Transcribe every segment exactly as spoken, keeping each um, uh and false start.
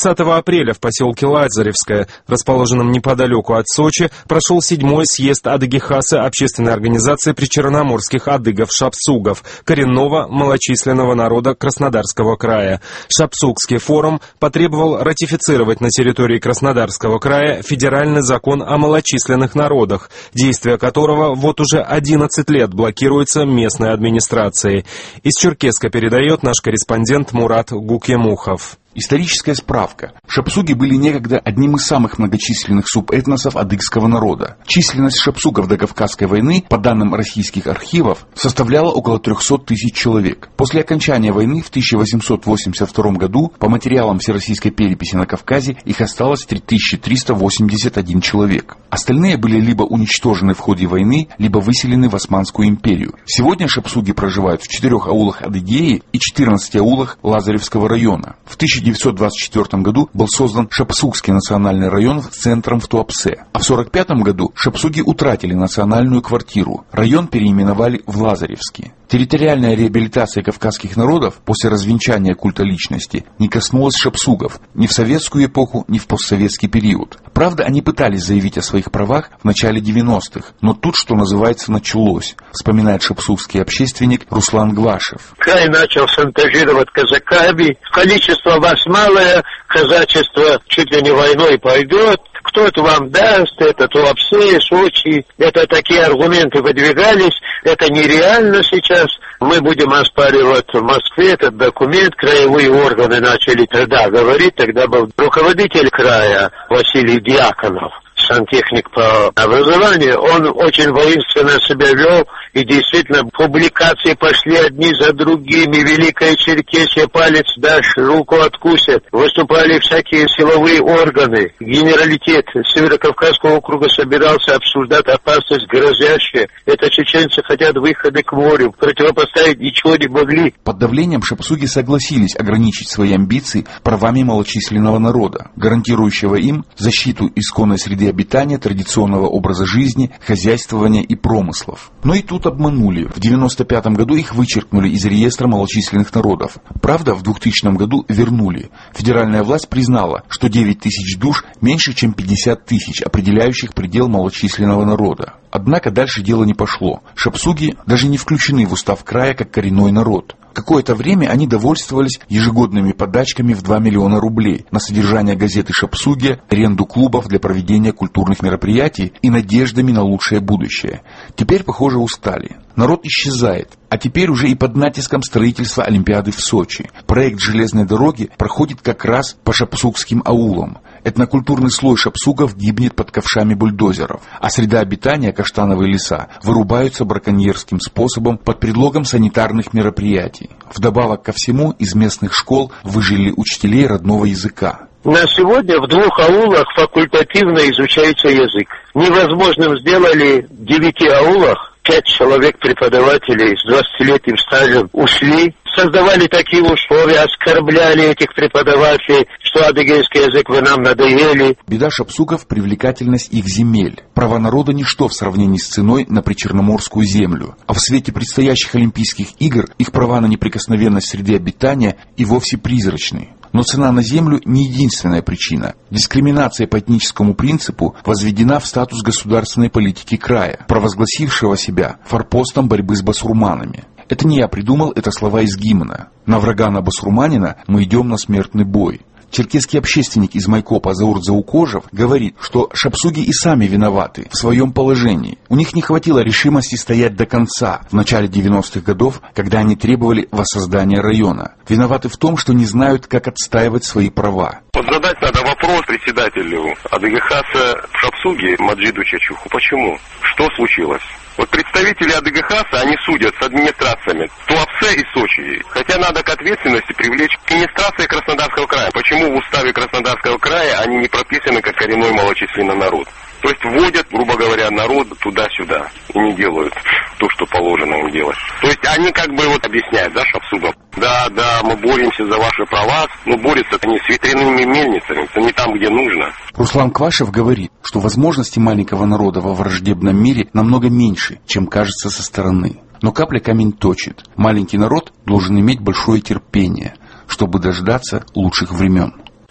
тридцатого апреля в поселке Лазаревское, расположенном неподалеку от Сочи, прошел седьмой съезд Адыги-Хасы общественной организации причерноморских адыгов-шапсугов, коренного малочисленного народа Краснодарского края. Шапсугский форум потребовал ратифицировать на территории Краснодарского края федеральный закон о малочисленных народах, действие которого вот уже одиннадцать лет блокируется местной администрацией. Из Черкесска передает наш корреспондент Мурат Гукемухов. Историческая справка. Шапсуги были некогда одним из самых многочисленных субэтносов адыгского народа. Численность шапсугов до Кавказской войны, по данным российских архивов, составляла около трехсот тысяч человек. После окончания войны в тысяча восемьсот восемьдесят втором году, по материалам Всероссийской переписи на Кавказе, их осталось три тысячи триста восемьдесят один человек. Остальные были либо уничтожены в ходе войны, либо выселены в Османскую империю. Сегодня шапсуги проживают в четырех аулах Адыгеи и четырнадцати аулах Лазаревского района. В тысяча девятьсот двадцать четвёртом году был создан Шапсугский национальный район с центром в Туапсе. А в сорок пятом году шапсуги утратили национальную квартиру. Район переименовали в Лазаревский. Территориальная реабилитация кавказских народов после развенчания культа личности не коснулась шапсугов ни в советскую эпоху, ни в постсоветский период. Правда, они пытались заявить о своих правах в начале девяностых, но тут, что называется, началось, вспоминает шапсугский общественник Руслан Гвашев. Край начал шантажировать казаками, количество вас малое, казачество чуть ли не войной пойдет. Кто это вам даст, это Туапсе, Сочи, это такие аргументы выдвигались, это нереально сейчас. Мы будем оспаривать в Москве этот документ, краевые органы начали тогда говорить, тогда был руководитель края Василий Дьяконов, сантехник по образованию, он очень воинственно себя вел, и действительно публикации пошли одни за другими. Великая Черкесия, палец дашь, руку откусят. Выступали всякие силовые органы. Генералитет Северокавказского округа собирался обсуждать опасность грозящая. Это чеченцы хотят выхода к морю. Противопоставить ничего не могли. Под давлением шапсуги согласились ограничить свои амбиции правами малочисленного народа, гарантирующего им защиту исконной среды обитания, традиционного образа жизни, хозяйствования и промыслов. Но и тут обманули. В девяносто пятом году их вычеркнули из реестра малочисленных народов. Правда, в двухтысячном году вернули. Федеральная власть признала, что девять тысяч душ меньше, чем пятьдесят тысяч, определяющих предел малочисленного народа. Однако дальше дело не пошло. Шапсуги даже не включены в устав края как коренной народ. Какое-то время они довольствовались ежегодными подачками в два миллиона рублей на содержание газеты «Шапсуги», аренду клубов для проведения культурных мероприятий и надеждами на лучшее будущее. Теперь, похоже, устали. Народ исчезает. А теперь уже и под натиском строительства Олимпиады в Сочи. Проект железной дороги проходит как раз по шапсугским аулам. Этнокультурный слой шапсугов гибнет под ковшами бульдозеров, а среда обитания, каштановые леса, вырубаются браконьерским способом под предлогом санитарных мероприятий. Вдобавок ко всему, из местных школ выжили учителей родного языка. На сегодня в двух аулах факультативно изучается язык. Невозможным сделали в девяти аулах. Пять человек преподавателей с двадцатилетним стажем ушли, создавали такие условия, оскорбляли этих преподавателей, что адыгейский язык вы нам надоели. Беда шапсугов — привлекательность их земель. Права народа — ничто в сравнении с ценой на причерноморскую землю. А в свете предстоящих Олимпийских игр их права на неприкосновенность среды обитания и вовсе призрачны. Но цена на землю не единственная причина. Дискриминация по этническому принципу возведена в статус государственной политики края, провозгласившего себя форпостом борьбы с басурманами. Это не я придумал, это слова из гимна. На врага, на басурманина мы идем на смертный бой. Черкесский общественник из Майкопа Заурт Заукожев говорит, что шапсуги и сами виноваты в своем положении. У них не хватило решимости стоять до конца в начале девяностых годов, когда они требовали воссоздания района. Виноваты в том, что не знают, как отстаивать свои права. Вот задать надо вопрос председателю Адыги-Хаса Шапсуги Маджиду Чачуху. Почему? Что случилось? Вот представители Адыги-Хаса, они судят с администрациями Туапсе и Сочи. Хотя надо к ответственности привлечь администрации Краснодарского края. Почему в уставе Краснодарского края они не прописаны как коренной малочисленный народ? То есть вводят, грубо говоря, народ туда-сюда и не делают то, что положено им делать. То есть они как бы вот объясняют, да, шапсугам? Да, да, мы боремся за ваши права, но борются-то не с ветряными мельницами, это не там, где нужно. Руслан Квашев говорит, что возможности маленького народа во враждебном мире намного меньше, чем кажется со стороны. Но капля камень точит. Маленький народ должен иметь большое терпение, чтобы дождаться лучших времен.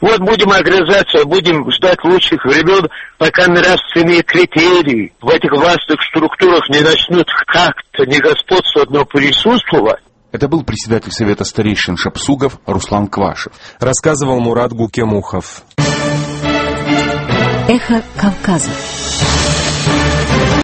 Вот будем огрызаться, будем ждать лучших времен, пока нравственные критерии в этих властных структурах не начнут как-то не господствовать, но присутствовать. Это был председатель Совета старейшин шапсугов Руслан Квашев. Рассказывал Мурат Гукемухов. Эхо Кавказа.